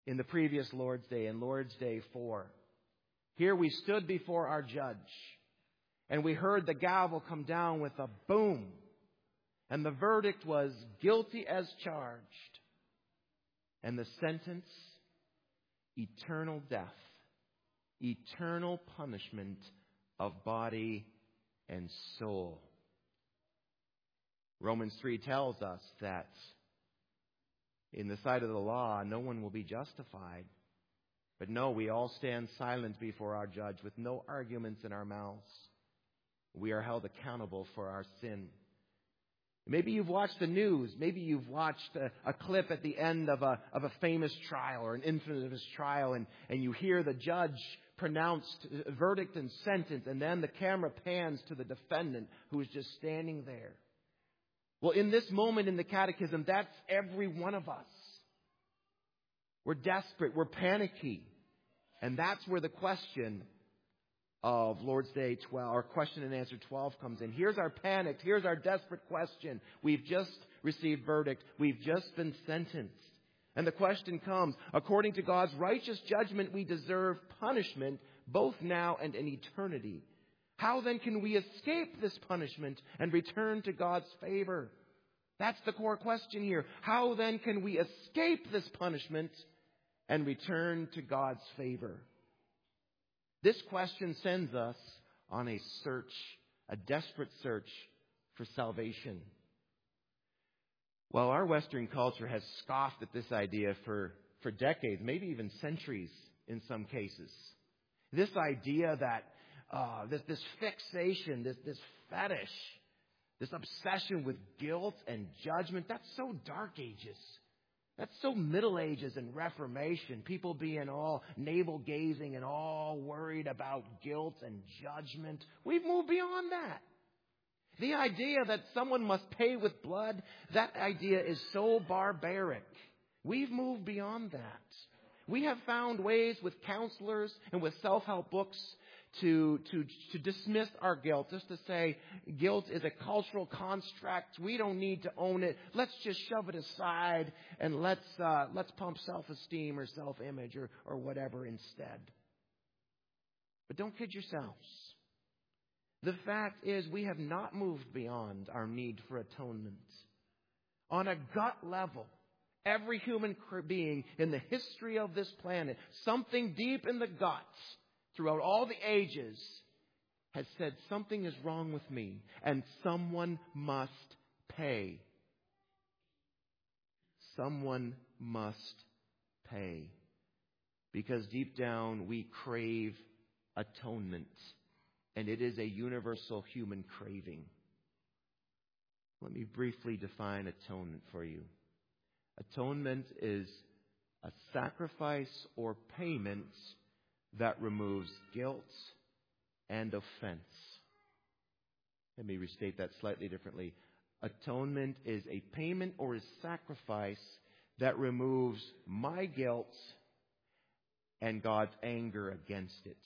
in the previous Lord's Day, in Lord's Day 4. Here we stood before our judge, and we heard the gavel come down with a boom, and the verdict was guilty as charged, and the sentence, eternal death, eternal punishment of body and soul. Romans 3 tells us that in the sight of the law, no one will be justified. But no, we all stand silent before our judge with no arguments in our mouths. We are held accountable for our sin. Maybe you've watched the news. Maybe you've watched a clip at the end of a famous trial or an infamous trial, and you hear the judge pronounced verdict and sentence, and then the camera pans to the defendant who is just standing there. Well, in this moment in the catechism, that's every one of us. We're desperate. We're panicky. And that's where the question of Lord's Day 12, or question and answer 12 comes in. Here's our panic. Here's our desperate question. We've just received verdict. We've just been sentenced. And the question comes, according to God's righteous judgment, we deserve punishment both now and in eternity. How then can we escape this punishment and return to God's favor? That's the core question here. How then can we escape this punishment and return to God's favor? This question sends us on a search, a desperate search for salvation. Well, our Western culture has scoffed at this idea for decades, maybe even centuries in some cases. This idea that this fixation, this fetish, this obsession with guilt and judgment, that's so Dark Ages. That's so Middle Ages and Reformation. People being all navel-gazing and all worried about guilt and judgment. We've moved beyond that. The idea that someone must pay with blood, that idea is so barbaric. We've moved beyond that. We have found ways with counselors and with self-help books to dismiss our guilt, just to say guilt is a cultural construct. We don't need to own it. Let's just shove it aside and let's pump self-esteem or self-image or whatever instead. But don't kid yourselves. The fact is we have not moved beyond our need for atonement. On a gut level, every human being in the history of this planet, something deep in the guts, throughout all the ages, has said something is wrong with me and someone must pay. Someone must pay. Because deep down we crave atonement, and it is a universal human craving. Let me briefly define atonement for you. Atonement is a sacrifice or payment that removes guilt and offense. Let me restate that slightly differently. Atonement is a payment or a sacrifice that removes my guilt and God's anger against it.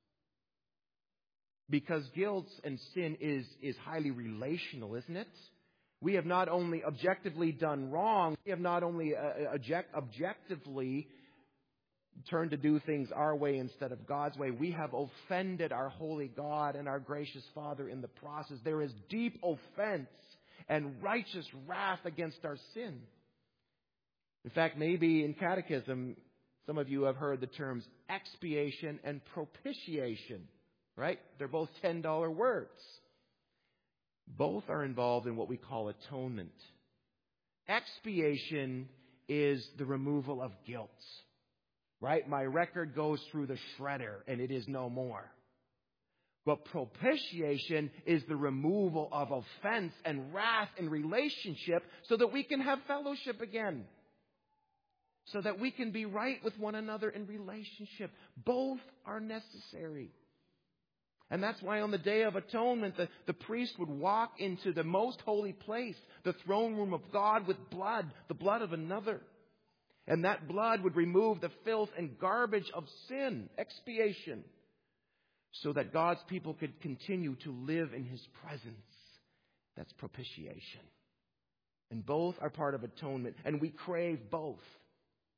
Because guilt and sin is highly relational, isn't it? We have not only objectively done wrong, we have not only objectively turned to do things our way instead of God's way. We have offended our holy God and our gracious Father in the process. There is deep offense and righteous wrath against our sin. In fact, maybe in catechism, some of you have heard the terms expiation and propitiation, right? They're both $10 words. Both are involved in what we call atonement. Expiation is the removal of guilt. Right? My record goes through the shredder and it is no more. But propitiation is the removal of offense and wrath in relationship so that we can have fellowship again. So that we can be right with one another in relationship. Both are necessary. And that's why on the Day of Atonement, the priest would walk into the most holy place, the throne room of God, with blood, the blood of another. And that blood would remove the filth and garbage of sin, expiation, so that God's people could continue to live in His presence. That's propitiation. And both are part of atonement. And we crave both.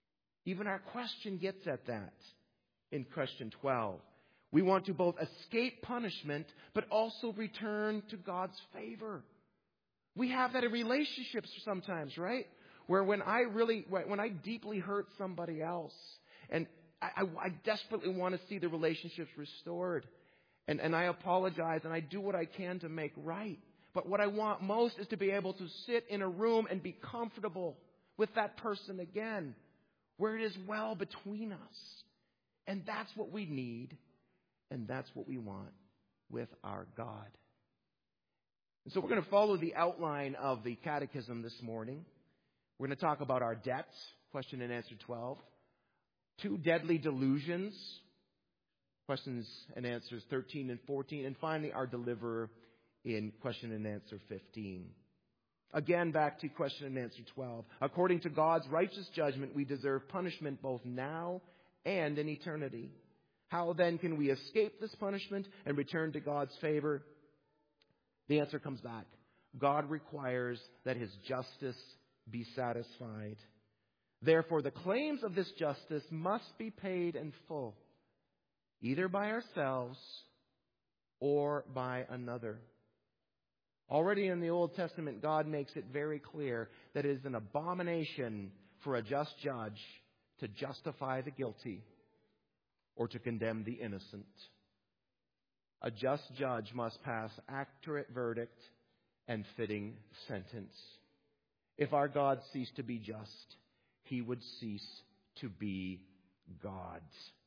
Even our question gets at that in question 12. We want to both escape punishment, but also return to God's favor. We have that in relationships sometimes, right? Where when I deeply hurt somebody else, and I desperately want to see the relationships restored, and I apologize, and I do what I can to make right. But what I want most is to be able to sit in a room and be comfortable with that person again, where it is well between us. And that's what we need, and that's what we want with our God. And so we're going to follow the outline of the catechism this morning. We're going to talk about our debts, question and answer 12. 2 deadly delusions, questions and answers 13 and 14. And finally, our deliverer in question and answer 15. Again, back to question and answer 12. According to God's righteous judgment, we deserve punishment both now and in eternity. How then can we escape this punishment and return to God's favor? The answer comes back. God requires that His justice be satisfied. Therefore, the claims of this justice must be paid in full, either by ourselves or by another. Already in the Old Testament, God makes it very clear that it is an abomination for a just judge to justify the guilty or to condemn the innocent. A just judge must pass accurate verdict and fitting sentence. If our God ceased to be just, He would cease to be God.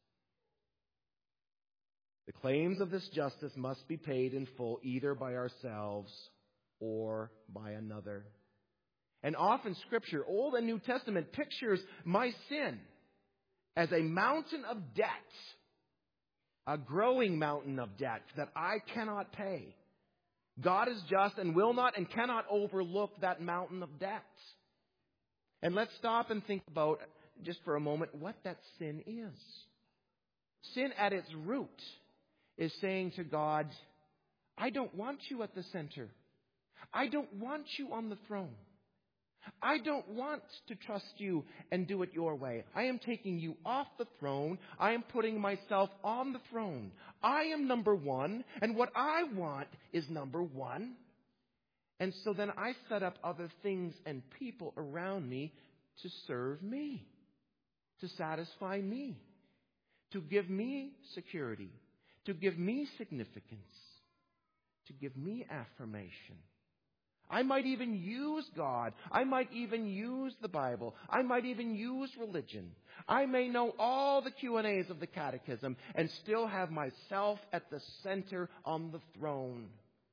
The claims of this justice must be paid in full, either by ourselves or by another. And often Scripture, Old and New Testament, pictures my sin as a mountain of debt, a growing mountain of debt that I cannot pay. God is just and will not and cannot overlook that mountain of debt. And let's stop and think about, just for a moment, what that sin is. Sin at its root is saying to God, I don't want you at the center. I don't want you on the throne. I don't want to trust you and do it your way. I am taking you off the throne. I am putting myself on the throne. I am number one, and what I want is number one. And so then I set up other things and people around me to serve me, to satisfy me, to give me security, to give me significance, to give me affirmation. I might even use God. I might even use the Bible. I might even use religion. I may know all the Q&As of the catechism and still have myself at the center on the throne.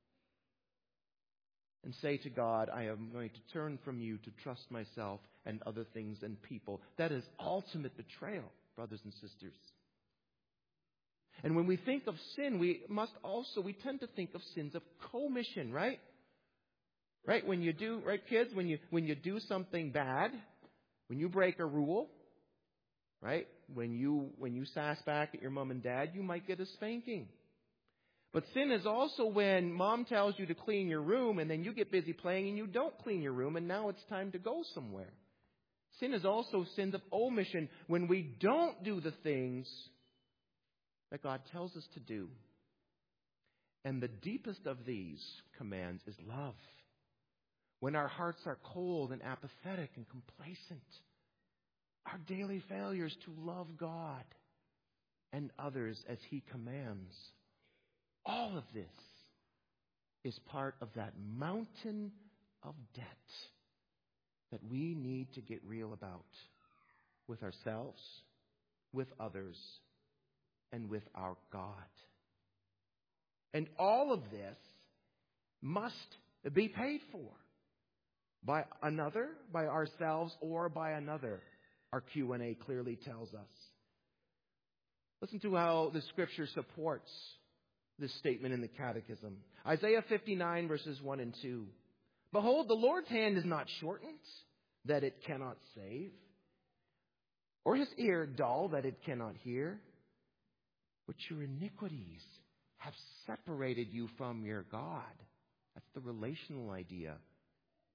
And say to God, I am going to turn from you to trust myself and other things and people. That is ultimate betrayal, brothers and sisters. And when we think of sin, we tend to think of sins of commission, right? Right? When you do, right, kids, when you do something bad, when you break a rule, right? When you sass back at your mom and dad, you might get a spanking. But sin is also when mom tells you to clean your room and then you get busy playing and you don't clean your room and now it's time to go somewhere. Sin is also sins of omission when we don't do the things that God tells us to do. And the deepest of these commands is love. When our hearts are cold and apathetic and complacent, our daily failures to love God and others as He commands. All of this is part of that mountain of debt that we need to get real about with ourselves, with others, and with our God. And all of this must be paid for by another, by ourselves, or by another. Our Q&A clearly tells us. Listen to how the Scripture supports this statement in the Catechism. Isaiah 59 verses 1 and 2. Behold, the Lord's hand is not shortened, that it cannot save, or His ear dull, that it cannot hear. But your iniquities have separated you from your God. That's the relational idea.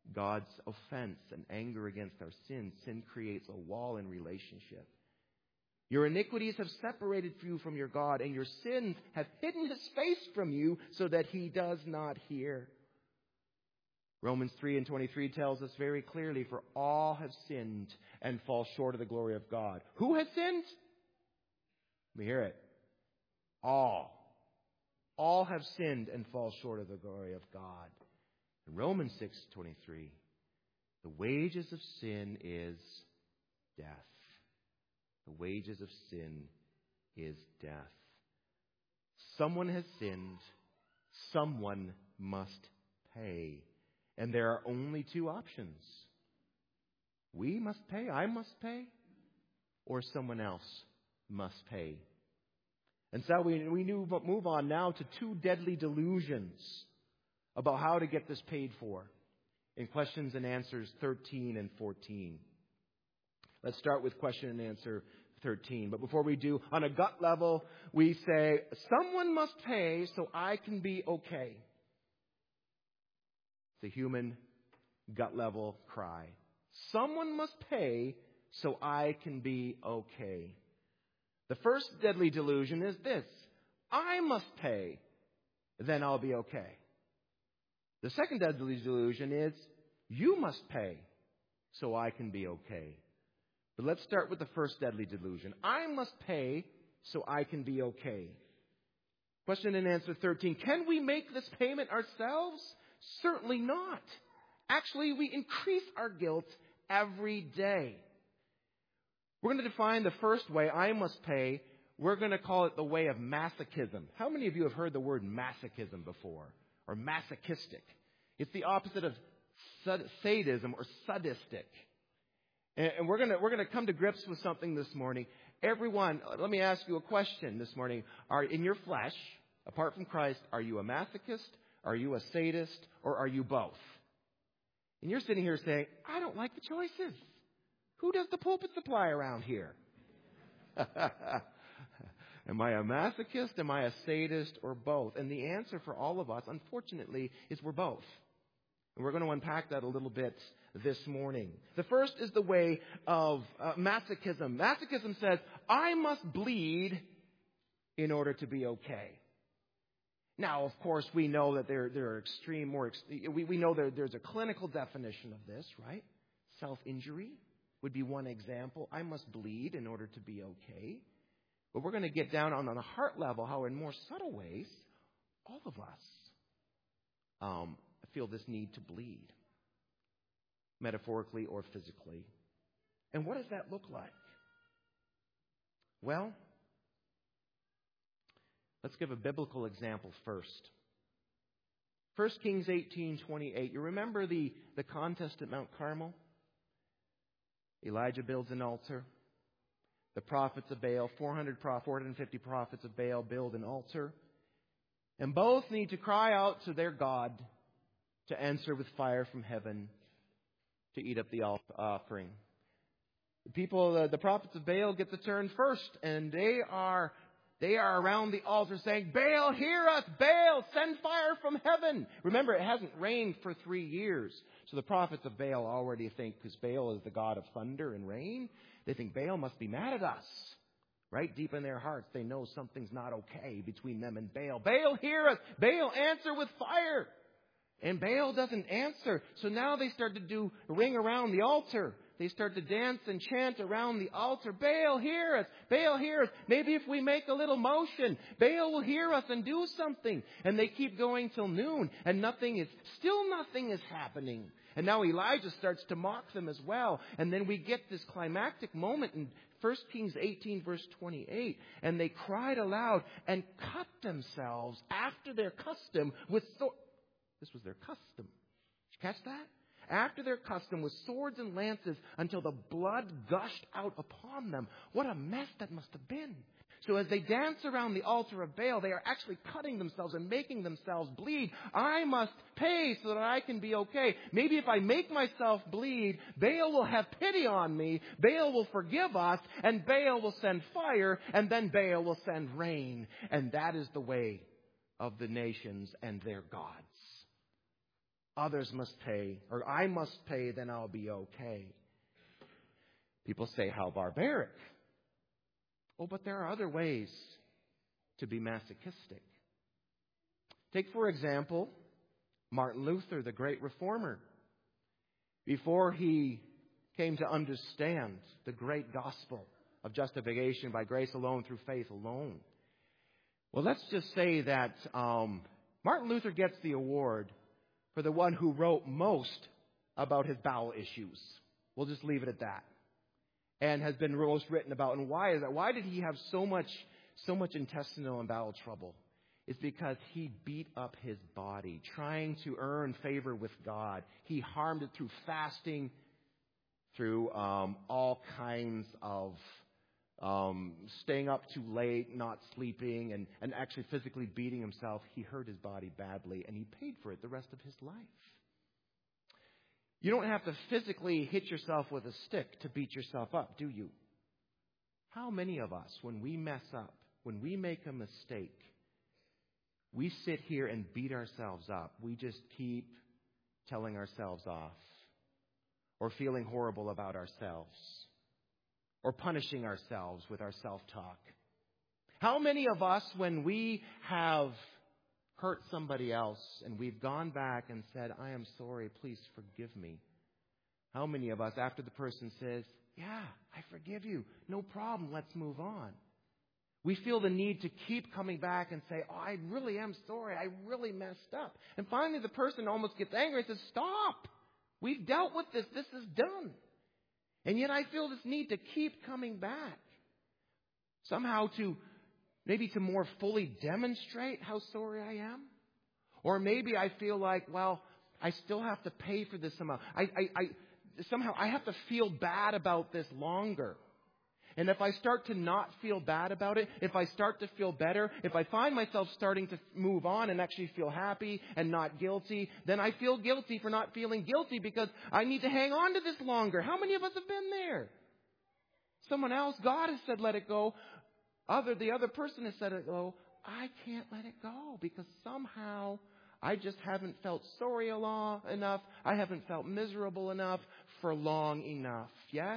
God's offense and anger against our sin. Sin creates a wall in relationship. Your iniquities have separated you from your God, and your sins have hidden His face from you so that He does not hear. Romans 3:23 tells us very clearly, for all have sinned and fall short of the glory of God. Who has sinned? Let me hear it. All. All have sinned and fall short of the glory of God. In Romans 6:23, the wages of sin is death. The wages of sin is death. Someone has sinned. Someone must pay. And there are only two options. We must pay, I must pay, or someone else must pay. And so we move on now to two deadly delusions about how to get this paid for in questions and answers 13 and 14. Let's start with question and answer 13. But before we do, on a gut level, we say, someone must pay so I can be okay. It's a human gut level cry. Someone must pay so I can be okay. The first deadly delusion is this: I must pay, then I'll be okay. The second deadly delusion is you must pay so I can be okay. But let's start with the first deadly delusion. I must pay so I can be okay. Question and answer 13. Can we make this payment ourselves? Certainly not. Actually, we increase our guilt every day. We're going to define the first way, I must pay. We're going to call it the way of masochism. How many of you have heard the word masochism before? Or masochistic? It's the opposite of sadism or sadistic. And we're going to come to grips with something this morning. Everyone, let me ask you a question this morning. Are in your flesh, apart from Christ, are you a masochist? Are you a sadist? Or are you both? And you're sitting here saying, I don't like the choices. Who does the pulpit supply around here? Am I a masochist? Am I a sadist? Or both? And the answer for all of us, unfortunately, is we're both. And we're going to unpack that a little bit this morning. The first is the way of masochism. Masochism says, I must bleed in order to be okay. Now, of course, we know that there are extreme, we know there's a clinical definition of this, right? Self-injury would be one example. I must bleed in order to be okay. But we're going to get down on the heart level how in more subtle ways, all of us feel this need to bleed, metaphorically or physically. And what does that look like? Well, let's give a biblical example first. 1 Kings 18:28. You remember the contest at Mount Carmel? Elijah builds an altar. The prophets of Baal, 450 prophets of Baal, build an altar. And both need to cry out to their God to answer with fire from heaven to eat up the offering. The prophets of Baal get the turn first, and they are around the altar saying, Baal, hear us! Baal, send fire from heaven! Remember, it hasn't rained for 3 years. So the prophets of Baal already think, because Baal is the god of thunder and rain, they think Baal must be mad at us. Right deep in their hearts, they know something's not okay between them and Baal. Baal, hear us! Baal, answer with fire! And Baal doesn't answer. So now they start to ring around the altar. They start to dance and chant around the altar. Baal, hear us! Baal, hear us! Maybe if we make a little motion, Baal will hear us and do something. And they keep going till noon, and nothing is happening. And now Elijah starts to mock them as well. And then we get this climactic moment in 1 Kings 18, verse 28. And they cried aloud and cut themselves after their custom with swords. This was their custom. Did you catch that? After their custom with swords and lances until the blood gushed out upon them. What a mess that must have been. So as they dance around the altar of Baal, they are actually cutting themselves and making themselves bleed. I must pay so that I can be okay. Maybe if I make myself bleed, Baal will have pity on me. Baal will forgive us, and Baal will send fire, and then Baal will send rain. And that is the way of the nations and their gods. Others must pay, or I must pay, then I'll be okay. People say, how barbaric. Oh, but there are other ways to be masochistic. Take, for example, Martin Luther, the great reformer. Before he came to understand the great gospel of justification by grace alone, through faith alone. Well, let's just say that Martin Luther gets the award for the one who wrote most about his bowel issues. We'll just leave it at that. And has been most written about. And why is that? Why did he have so much intestinal and bowel trouble? It's because he beat up his body, trying to earn favor with God. He harmed it through fasting, through all kinds of staying up too late, not sleeping, and actually physically beating himself. He hurt his body badly, and he paid for it the rest of his life. You don't have to physically hit yourself with a stick to beat yourself up, do you? How many of us, when we mess up, when we make a mistake, we sit here and beat ourselves up? We just keep telling ourselves off, or feeling horrible about ourselves, or punishing ourselves with our self-talk. How many of us, when we have hurt somebody else and we've gone back and said, I am sorry, please forgive me. How many of us, after the person says, yeah, I forgive you, no problem, let's move on, we feel the need to keep coming back and say, oh, I really am sorry, I really messed up. And finally the person almost gets angry and says, stop, we've dealt with this, this is done. And yet I feel this need to keep coming back. Somehow maybe to more fully demonstrate how sorry I am. Or maybe I feel like, well, I still have to pay for this somehow. Somehow I have to feel bad about this longer. And if I start to not feel bad about it, if I start to feel better, if I find myself starting to move on and actually feel happy and not guilty, then I feel guilty for not feeling guilty because I need to hang on to this longer. How many of us have been there? Someone else, God has said, let it go. The other person has said, let it go. I can't let it go because somehow I just haven't felt sorry enough. I haven't felt miserable enough for long enough. Yes?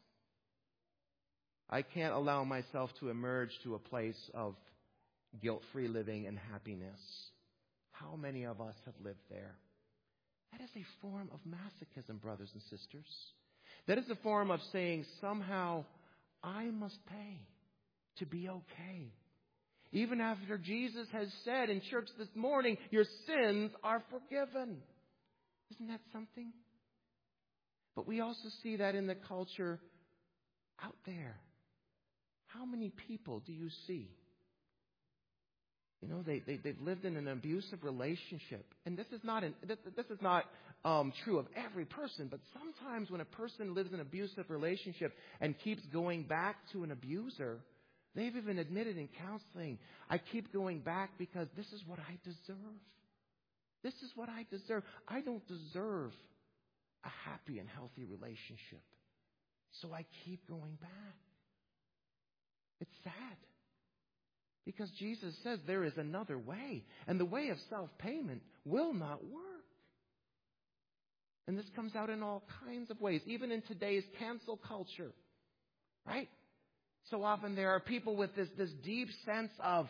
I can't allow myself to emerge to a place of guilt-free living and happiness. How many of us have lived there? That is a form of masochism, brothers and sisters. That is a form of saying, somehow, I must pay to be okay. Even after Jesus has said in church this morning, your sins are forgiven. Isn't that something? But we also see that in the culture out there. How many people do you see? You know, they've lived in an abusive relationship. And this is not true of every person, but sometimes when a person lives in an abusive relationship and keeps going back to an abuser, they've even admitted in counseling, I keep going back because this is what I deserve. This is what I deserve. I don't deserve a happy and healthy relationship. So I keep going back. It's sad. Because Jesus says there is another way. And the way of self-payment will not work. And this comes out in all kinds of ways. Even in today's cancel culture. Right? So often there are people with this deep sense of,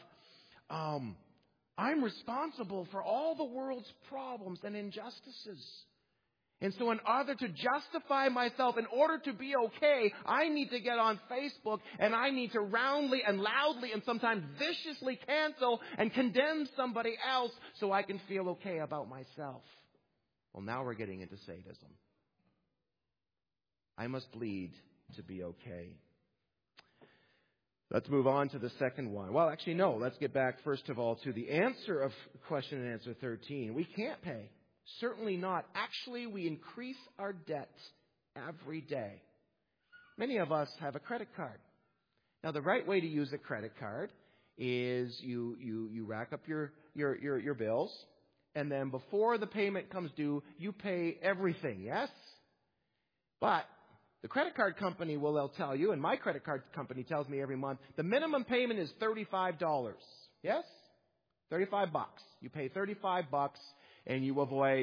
I'm responsible for all the world's problems and injustices. And so in order to justify myself, in order to be okay, I need to get on Facebook and I need to roundly and loudly and sometimes viciously cancel and condemn somebody else so I can feel okay about myself. Well, now we're getting into sadism. I must bleed to be okay. Let's move on to the second one. Well, actually, no. Let's get back, first of all, to the answer of question and answer 13. We can't pay. Certainly not. Actually, we increase our debt every day. Many of us have a credit card. Now, the right way to use a credit card is you rack up your bills, and then before the payment comes due, you pay everything, yes? But the credit card company they'll tell you, and my credit card company tells me every month, the minimum payment is $35. Yes? $35. You pay $35 and you avoid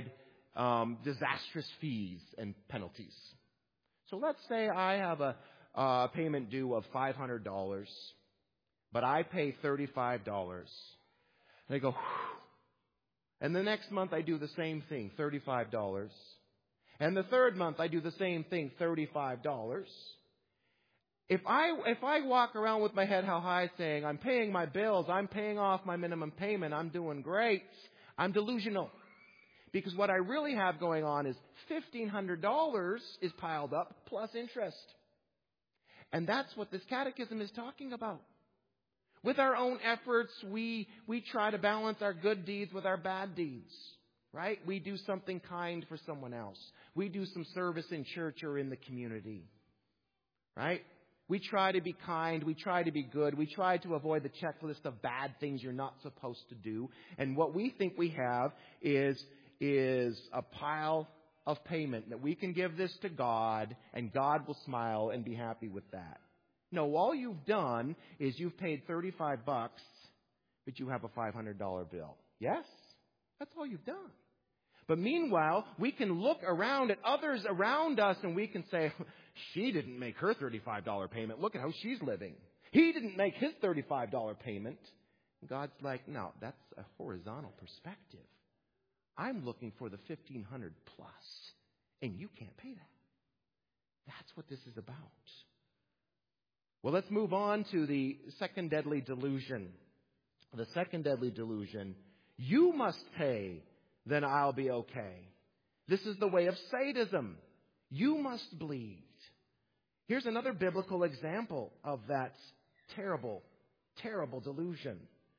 disastrous fees and penalties. So let's say I have a payment due of $500, but I pay $35. And I go, whew. And the next month I do the same thing, $35. And the third month I do the same thing, $35. If I walk around with my head held high saying, I'm paying my bills, I'm paying off my minimum payment, I'm doing great, I'm delusional. Because what I really have going on is $1,500 is piled up plus interest. And that's what this catechism is talking about. With our own efforts, we try to balance our good deeds with our bad deeds. Right? We do something kind for someone else. We do some service in church or in the community. Right? We try to be kind. We try to be good. We try to avoid the checklist of bad things you're not supposed to do. And what we think we have is a pile of payment that we can give this to God, and God will smile and be happy with that. No, all you've done is you've paid $35, but you have a $500 bill. Yes? That's all you've done. But meanwhile, we can look around at others around us and we can say, she didn't make her $35 payment. Look at how she's living. He didn't make his $35 payment. God's like, no, that's a horizontal perspective. I'm looking for the $1,500 plus, and you can't pay that. That's what this is about. Well, let's move on to the second deadly delusion. The second deadly delusion, you must pay, then I'll be okay. This is the way of sadism. You must bleed. Here's another biblical example of that terrible, terrible delusion.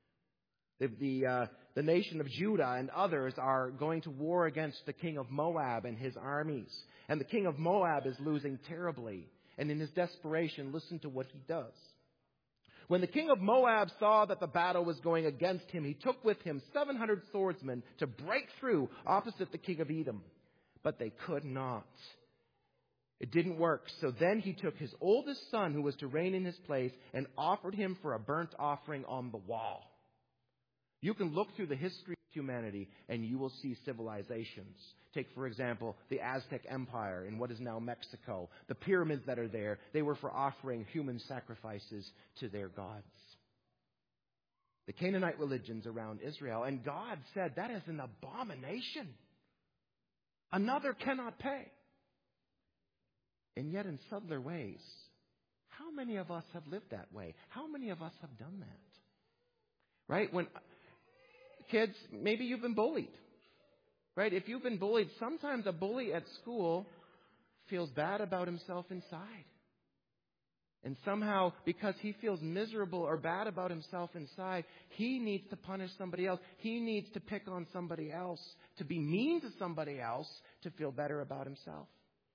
The nation of Judah and others are going to war against the king of Moab and his armies. And the king of Moab is losing terribly. And in his desperation, listen to what he does. When the king of Moab saw that the battle was going against him, he took with him 700 swordsmen to break through opposite the king of Edom. But they could not. It didn't work. So then he took his oldest son, who was to reign in his place, and offered him for a burnt offering on the wall. You can look through the history of humanity and you will see civilizations. Take, for example, the Aztec Empire in what is now Mexico. The pyramids that are there, they were for offering human sacrifices to their gods. The Canaanite religions around Israel. And God said, that is an abomination. Another cannot pay. And yet in subtler ways, how many of us have lived that way? How many of us have done that? Right? When kids, maybe you've been bullied. Right? If you've been bullied, sometimes a bully at school feels bad about himself inside. And somehow, because he feels miserable or bad about himself inside, he needs to punish somebody else. He needs to pick on somebody else, to be mean to somebody else, to feel better about himself.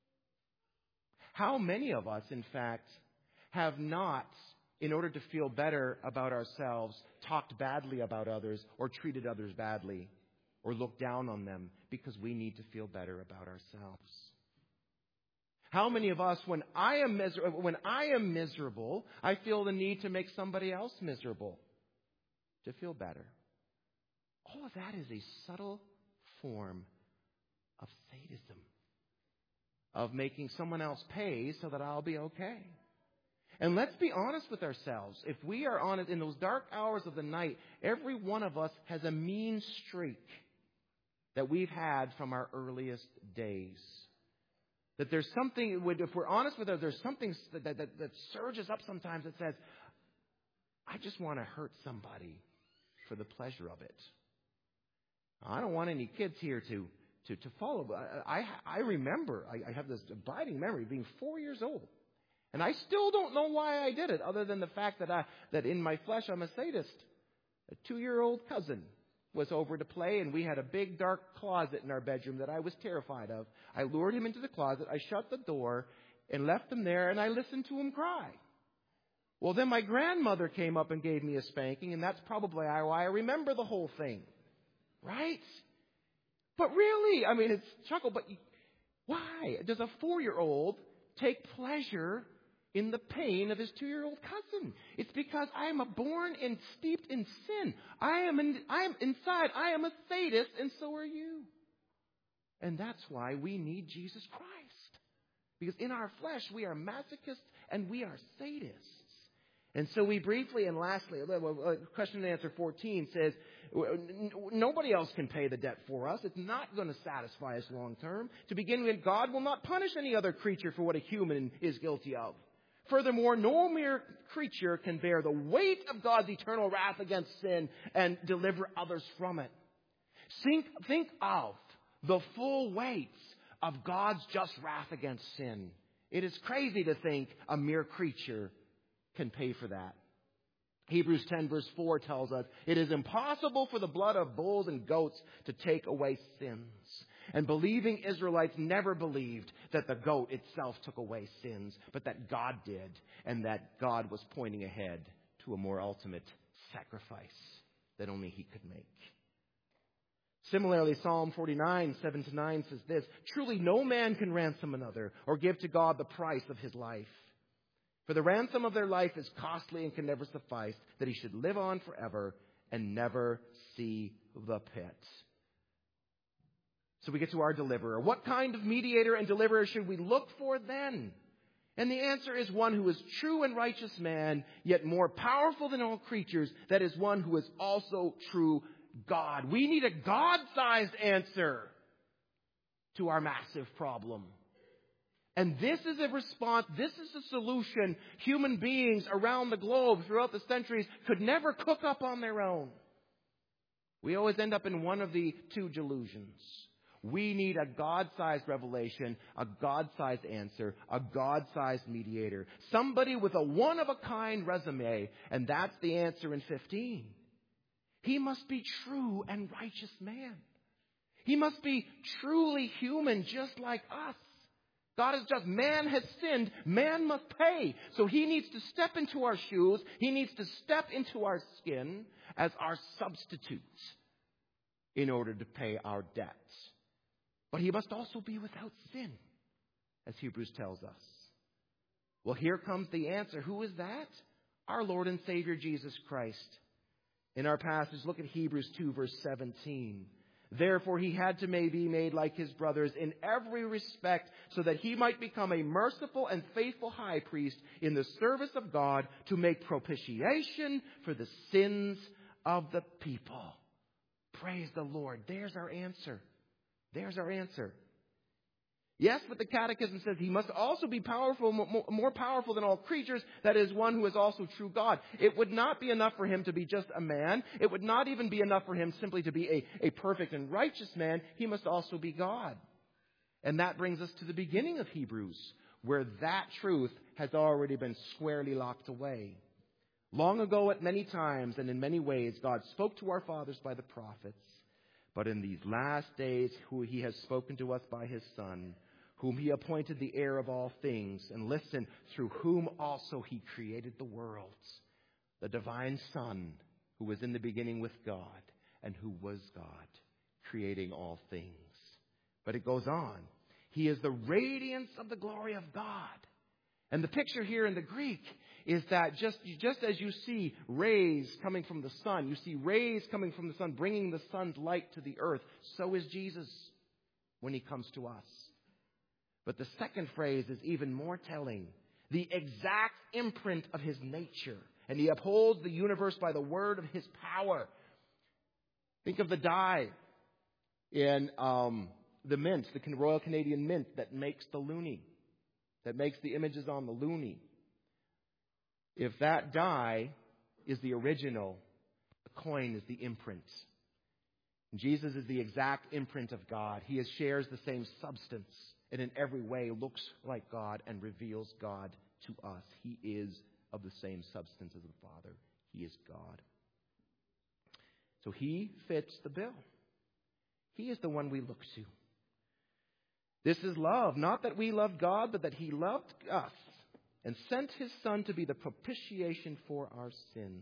How many of us, in fact, have not, in order to feel better about ourselves, talked badly about others or treated others badly or looked down on them because we need to feel better about ourselves? How many of us, when I am miserable, I feel the need to make somebody else miserable to feel better? All of that is a subtle form of sadism, of making someone else pay so that I'll be okay. And let's be honest with ourselves. If we are honest, in those dark hours of the night, every one of us has a mean streak that we've had from our earliest days. That there's something, if we're honest with ourselves, there's something that surges up sometimes that says, I just want to hurt somebody for the pleasure of it. I don't want any kids here to follow. I remember, I have this abiding memory of being 4 years old. And I still don't know why I did it, other than the fact that in my flesh I'm a sadist. A 2-year-old cousin was over to play, and we had a big dark closet in our bedroom that I was terrified of. I lured him into the closet, I shut the door, and left him there, and I listened to him cry. Well, then my grandmother came up and gave me a spanking, and that's probably why I remember the whole thing. Right? But really, I mean, it's chuckle, but why does a 4-year-old take pleasure in the pain of his 2-year-old cousin? It's because I am born and steeped in sin. I am inside. I am a sadist, and so are you. And that's why we need Jesus Christ. Because in our flesh, we are masochists and we are sadists. And so we briefly and lastly, question and answer 14 says, nobody else can pay the debt for us. It's not going to satisfy us long term. To begin with, God will not punish any other creature for what a human is guilty of. Furthermore, no mere creature can bear the weight of God's eternal wrath against sin and deliver others from it. Think of the full weight of God's just wrath against sin. It is crazy to think a mere creature can pay for that. Hebrews 10 verse 4 tells us, it is impossible for the blood of bulls and goats to take away sins. And believing Israelites never believed that the goat itself took away sins, but that God did, and that God was pointing ahead to a more ultimate sacrifice that only He could make. Similarly, Psalm 49, 7-9 says this, truly no man can ransom another or give to God the price of his life. For the ransom of their life is costly and can never suffice, that he should live on forever and never see the pit. So we get to our deliverer. What kind of mediator and deliverer should we look for then? And the answer is one who is true and righteous man, yet more powerful than all creatures. That is one who is also true God. We need a God-sized answer to our massive problem. And this is a response, this is a solution human beings around the globe throughout the centuries could never cook up on their own. We always end up in one of the two delusions. We need a God-sized revelation, a God-sized answer, a God-sized mediator. Somebody with a one-of-a-kind resume, and that's the answer in 15. He must be true and righteous man. He must be truly human, just like us. God is just, man has sinned, man must pay. So He needs to step into our shoes, He needs to step into our skin as our substitute in order to pay our debts. But He must also be without sin, as Hebrews tells us. Well, here comes the answer. Who is that? Our Lord and Savior Jesus Christ. In our passage, look at Hebrews 2, verse 17. Therefore, He had to be made like His brothers in every respect, so that He might become a merciful and faithful high priest in the service of God to make propitiation for the sins of the people. Praise the Lord. There's our answer. There's our answer. Yes, but the Catechism says He must also be powerful, more powerful than all creatures. That is, one who is also true God. It would not be enough for Him to be just a man. It would not even be enough for Him simply to be a perfect and righteous man. He must also be God. And that brings us to the beginning of Hebrews, where that truth has already been squarely locked away. Long ago, at many times and in many ways, God spoke to our fathers by the prophets. But in these last days, who He has spoken to us by His Son, whom He appointed the heir of all things, and listen, through whom also He created the worlds. The divine Son, who was in the beginning with God, and who was God, creating all things. But it goes on. He is the radiance of the glory of God. And the picture here in the Greek is that just as you see rays coming from the sun, you see rays coming from the sun, bringing the sun's light to the earth, so is Jesus when He comes to us. But the second phrase is even more telling. The exact imprint of His nature. And He upholds the universe by the word of His power. Think of the dye in the mint, the Royal Canadian Mint that makes the loonie, that makes the images on the loonie. If that dye is the original, the coin is the imprint. And Jesus is the exact imprint of God. He shares the same substance and in every way looks like God and reveals God to us. He is of the same substance as the Father. He is God. So He fits the bill. He is the one we look to. This is love, not that we loved God, but that He loved us and sent His Son to be the propitiation for our sins.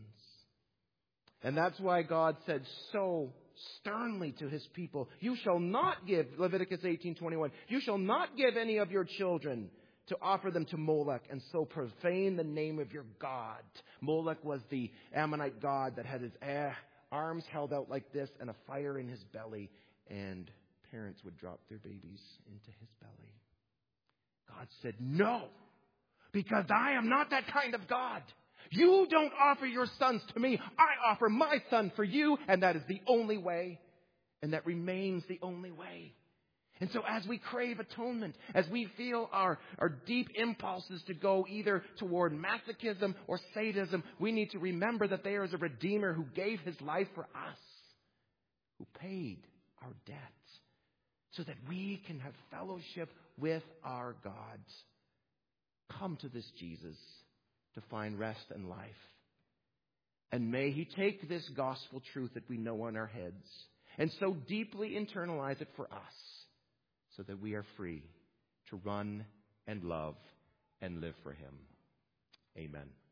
And that's why God said so sternly to His people, you shall not give, Leviticus 18:21, you shall not give any of your children to offer them to Molech and so profane the name of your God. Molech was the Ammonite god that had his arms held out like this and a fire in his belly. And parents would drop their babies into his belly. God said, no, because I am not that kind of God. You don't offer your sons to me. I offer my son for you, and that is the only way, and that remains the only way. And so as we crave atonement, as we feel our deep impulses to go either toward masochism or sadism, we need to remember that there is a Redeemer who gave his life for us, who paid our debts, so that we can have fellowship with our God. Come to this Jesus to find rest and life. And may he take this gospel truth that we know on our heads and so deeply internalize it for us, so that we are free to run and love and live for him. Amen.